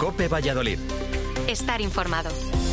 COPE Valladolid. Estar informado.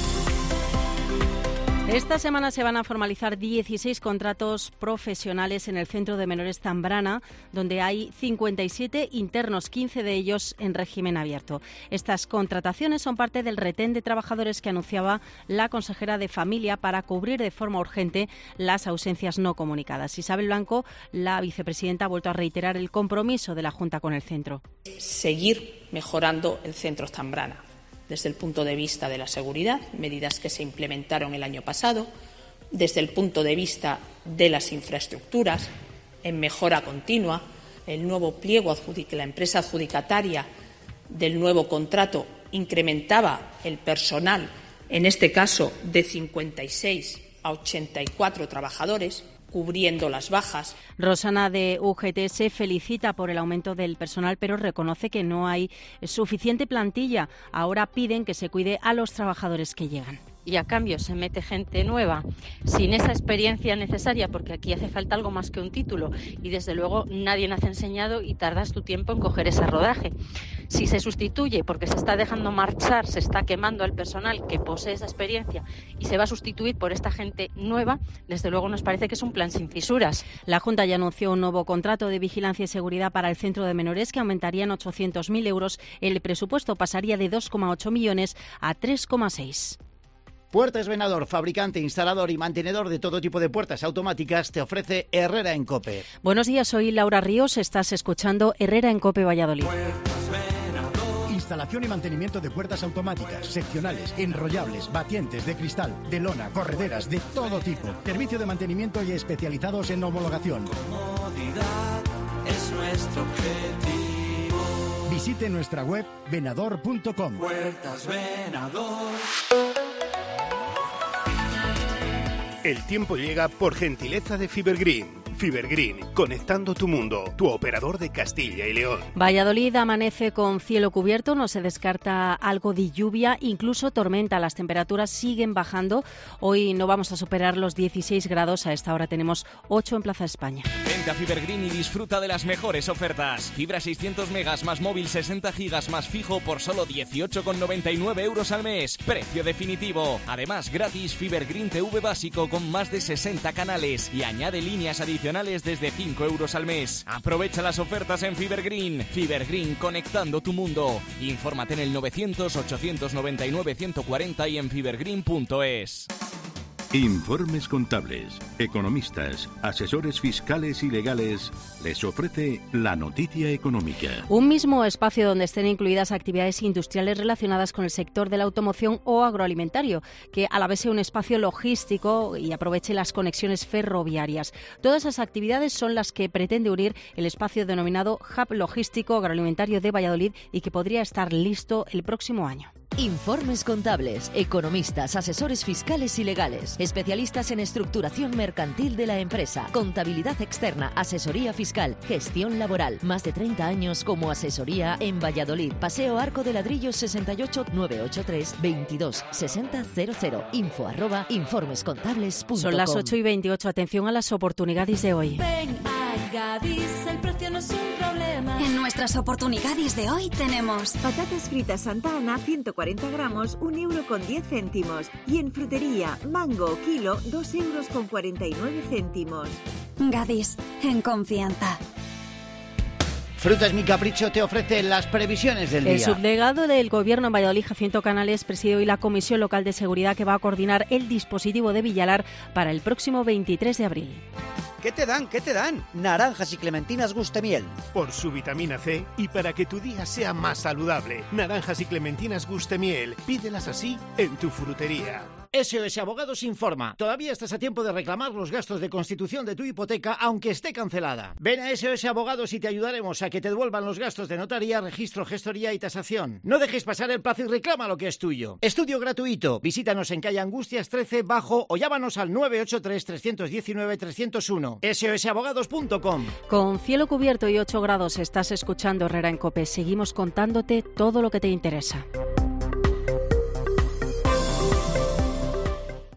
Esta semana se van a formalizar 16 contratos profesionales en el Centro de Menores Zambrana, donde hay 57 internos, 15 de ellos en régimen abierto. Estas contrataciones son parte del retén de trabajadores que anunciaba la consejera de Familia para cubrir de forma urgente las ausencias no comunicadas. Isabel Blanco, la vicepresidenta, ha vuelto a reiterar el compromiso de la Junta con el centro. Seguir mejorando el Centro Zambrana. Desde el punto de vista de la seguridad, medidas que se implementaron el año pasado, desde el punto de vista de las infraestructuras, en mejora continua, el nuevo pliego, la empresa adjudicataria del nuevo contrato incrementaba el personal, en este caso de 56 a 84 trabajadores, cubriendo las bajas. Rosana de UGT se felicita por el aumento del personal, pero reconoce que no hay suficiente plantilla. Ahora piden que se cuide a los trabajadores que llegan. Y a cambio se mete gente nueva, sin esa experiencia necesaria, porque aquí hace falta algo más que un título y desde luego nadie nace enseñado y tardas tu tiempo en coger ese rodaje. Si se sustituye porque se está dejando marchar, se está quemando al personal que posee esa experiencia y se va a sustituir por esta gente nueva, desde luego nos parece que es un plan sin fisuras. La Junta ya anunció un nuevo contrato de vigilancia y seguridad para el Centro de Menores que aumentaría en 800.000 euros. El presupuesto pasaría de 2,8 millones a 3,6. Puertas Venador, fabricante, instalador y mantenedor de todo tipo de puertas automáticas, te ofrece Herrera en COPE. Buenos días, soy Laura Ríos, estás escuchando Herrera en COPE Valladolid. Instalación y mantenimiento de puertas automáticas, seccionales, enrollables, batientes, de cristal, de lona, correderas, de todo tipo. Servicio de mantenimiento y especializados en homologación. Comodidad es nuestro objetivo. Visite nuestra web venador.com. Puertas Venador. El tiempo llega por gentileza de Fibergreen. Fibergreen, conectando tu mundo, tu operador de Castilla y León. Valladolid amanece con cielo cubierto, no se descarta algo de lluvia, incluso tormenta. Las temperaturas siguen bajando. Hoy no vamos a superar los 16 grados, a esta hora tenemos 8 en Plaza España. Vente a Fibergreen y disfruta de las mejores ofertas. Fibra 600 megas más móvil 60 gigas más fijo por solo 18,99 euros al mes. Precio definitivo. Además, gratis Fibergreen TV básico con más de 60 canales y añade líneas adicionales desde 5 euros al mes. Aprovecha las ofertas en Fibergreen. Fibergreen, conectando tu mundo. Infórmate en el 900-899-140 y en fibergreen.es. Informes contables, economistas, asesores fiscales y legales les ofrece la noticia económica. Un mismo espacio donde estén incluidas actividades industriales relacionadas con el sector de la automoción o agroalimentario, que a la vez sea un espacio logístico y aproveche las conexiones ferroviarias. Todas esas actividades son las que pretende unir el espacio denominado Hub Logístico Agroalimentario de Valladolid y que podría estar listo el próximo año. Informes contables, economistas, asesores fiscales y legales, especialistas en estructuración mercantil de la empresa, contabilidad externa, asesoría fiscal, gestión laboral. Más de 30 años como asesoría en Valladolid. Paseo Arco de Ladrillos 68 983 22 60 00. info@informescontables.com. Son las 8:28. Atención a las oportunidades de hoy. Ven a Gadis, el precio no es un problema. En nuestras oportunidades de hoy tenemos patatas fritas Santa Ana 140 gramos, 1,10 €. Y en frutería, mango kilo, 2,49 €. Gadis, en confianza. Frutas Mi Capricho te ofrece las previsiones del día. El subdelegado del Gobierno en Valladolid, Jacinto Canales, preside hoy la Comisión Local de Seguridad que va a coordinar el dispositivo de Villalar para el próximo 23 de abril. ¿Qué te dan? ¿Qué te dan? Naranjas y clementinas Gustemiel. Por su vitamina C y para que tu día sea más saludable. Naranjas y clementinas Gustemiel. Pídelas así en tu frutería. SOS Abogados informa. Todavía estás a tiempo de reclamar los gastos de constitución de tu hipoteca aunque esté cancelada. Ven a SOS Abogados y te ayudaremos a que te devuelvan los gastos de notaría, registro, gestoría y tasación. No dejes pasar el plazo y reclama lo que es tuyo. Estudio gratuito. Visítanos en calle Angustias 13 Bajo o llámanos al 983 319 301. sosabogados.com. Con cielo cubierto y 8 grados estás escuchando Herrera en COPE. Seguimos contándote todo lo que te interesa.